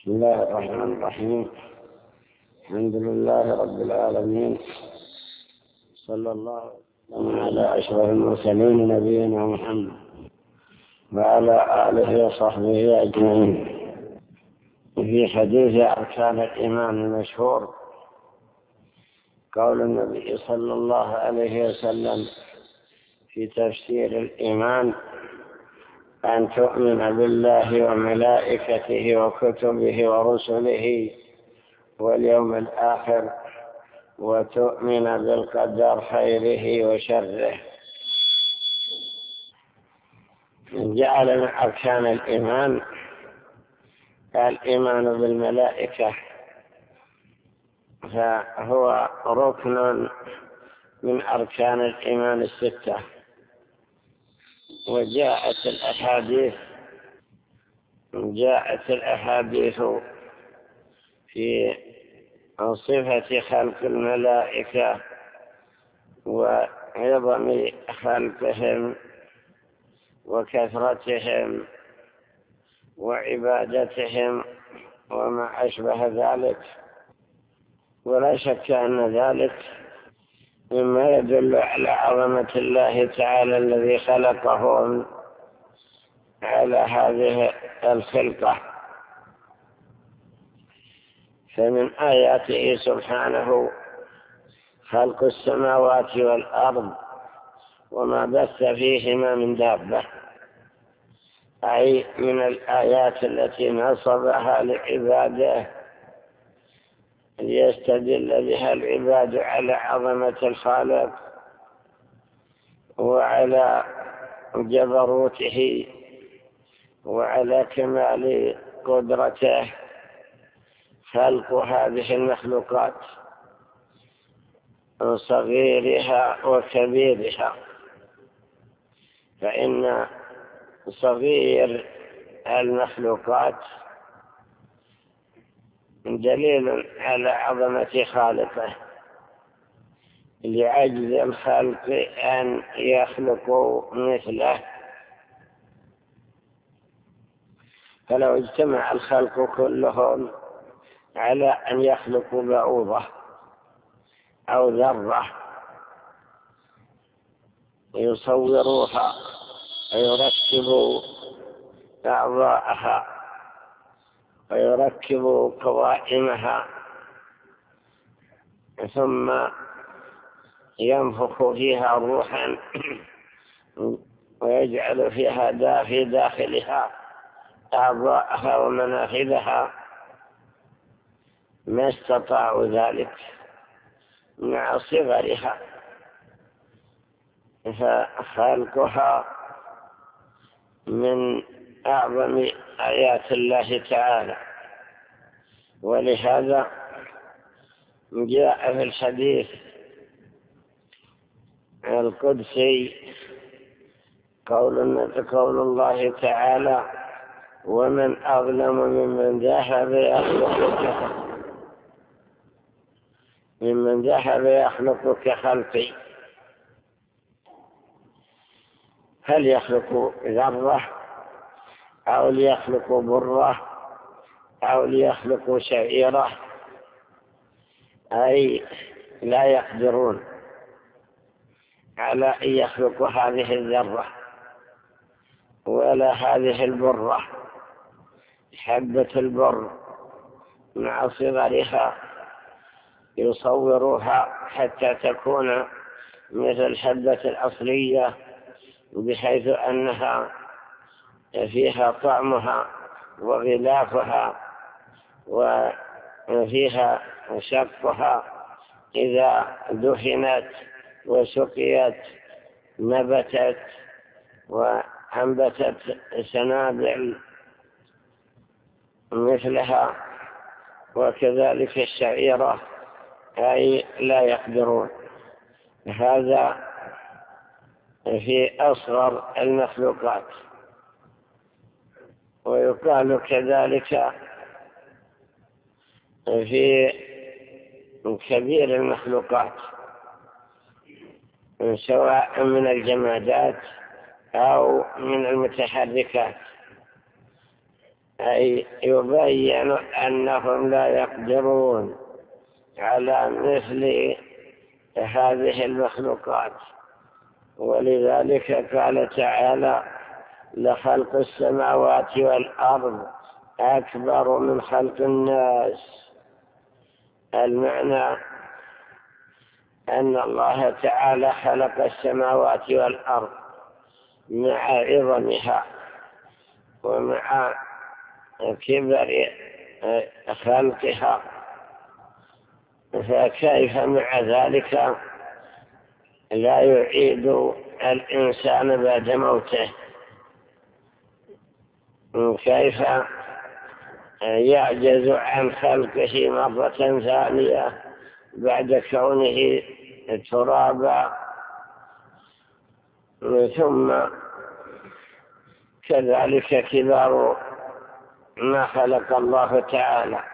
بسم الله الرحمن الرحيم. الحمد لله رب العالمين، صلى الله وسلم على أشرف المرسلين نبينا محمد وعلى آله وصحبه أجمعين. في حديث أركان الإيمان المشهور قول النبي صلى الله عليه وسلم في تفسير الإيمان: أن تؤمن بالله وملائكته وكتبه ورسله واليوم الآخر، وتؤمن بالقدر خيره وشره. جعل من أركان الإيمان الإيمان بالملائكة، فهو ركن من أركان الإيمان الستة. وجاءت الأحاديث في صفة خلق الملائكة وعظم خلقهم وكثرتهم وعبادتهم وما أشبه ذلك، ولا شك أن ذلك مما يدل على عظمة الله تعالى الذي خلقهم على هذه الخلقة. فمن آياته سبحانه خلق السماوات والأرض وما بث فيهما من دابة، أي من الآيات التي نصبها لعباده ليستدل بها العباد على عظمة الخالق وعلى جبروته وعلى كمال قدرته. خلق هذه المخلوقات صغيرها وكبيرها، فإن صغير المخلوقات دليل على عظمة خالقه لعجز الخلق أن يخلقوا مثله. فلو اجتمع الخلق كلهم على أن يخلقوا بعوضة أو ذرة يصوروها ويركبوا أعضاءها ويركبوا قوائمها ثم ينفخ فيها روحا ويجعل فيها في داخلها أعضاءها ومنافذها، ما استطاعوا ذلك مع صغرها. فخلقها من أعظم آيات الله تعالى، ولهذا جاء في الحديث القدسي قول الله تعالى: ومن أظلم ممن ذهب يخلق كخلقي. هل يخلق ذرة أو ليخلق بره أو ليخلق شعيرة؟ أي لا يقدرون على أن يخلقوا هذه الذرة ولا هذه البرة، حبة البر مع صغرها يصوروها حتى تكون مثل الحبة الأصلية، بحيث أنها فيها طعمها وغلافها وفيها شقها، إذا دفنت وسقيت نبتت وأنبتت سنابل مثلها، وكذلك الشعيرة، أي لا يقدرون. هذا في أصغر المخلوقات. ويقال كذلك في كبير المخلوقات، سواء من الجمادات أو من المتحركات. أي يبين أنهم لا يقدرون على مثل هذه المخلوقات. ولذلك قال تعالى: لخلق السماوات والأرض أكبر من خلق الناس. المعنى أن الله تعالى خلق السماوات والأرض مع عظمها ومع كبر خلقها، فكيف مع ذلك لا يعيد الإنسان بعد موته؟ كيف يعجز عن خلقه مرة ثانية بعد كونه ترابا؟ ثم كذلك كبار ما خلق الله تعالى.